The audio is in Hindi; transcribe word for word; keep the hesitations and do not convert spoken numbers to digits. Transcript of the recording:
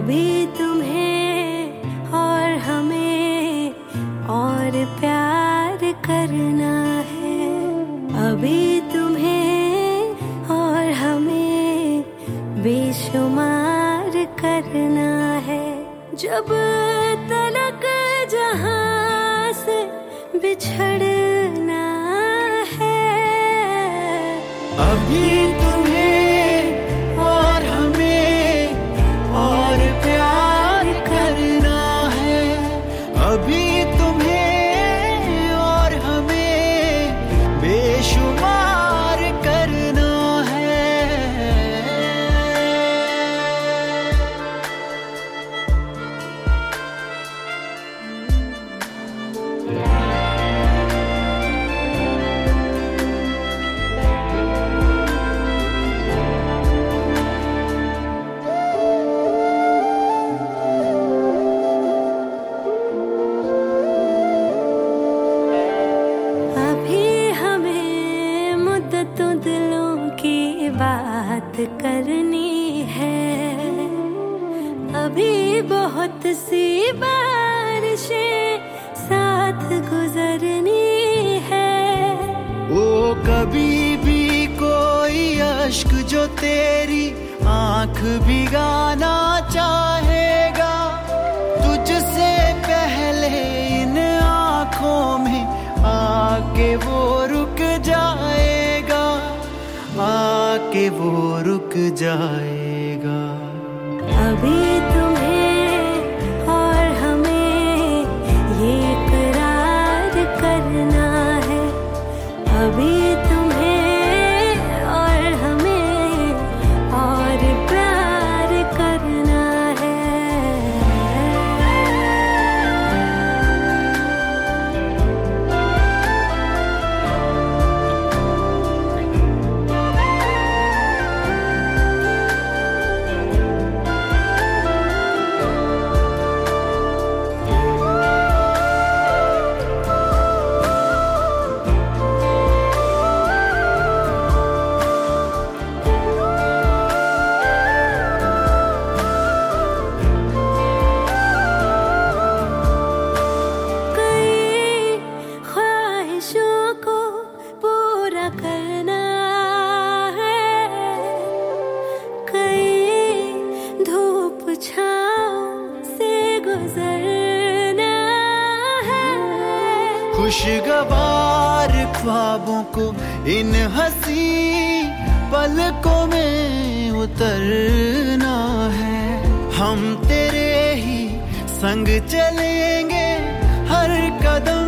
अभी तुम्हें और हमें और प्यार करना है, अभी तुम्हें और हमें बेशुमार करना है। जब तलक जहां से बिछड़ना है, अभी तुम्हें और हमें और प्यार करना है, अभी तुम्हें और हमें बेशुमार करना है। बात करनी है, अभी बहुत सी बारिशें साथ गुजरनी है। वो कभी भी कोई अश्क जो तेरी आंख भिगाना चाहेगा, तुझसे पहले इन आंखों में आके वो रुक जाएगा, आके वो रुक जाएगा। अभी तुम्हें और हमें ये करार करना है, अभी तुम्हें और हमें और प्यार करना है। करना है, कई धूप छाँव से गुजरना है। खुशगवार ख्वाबों को इन हंसी पलकों में उतरना है, हम तेरे ही संग चलेंगे हर कदम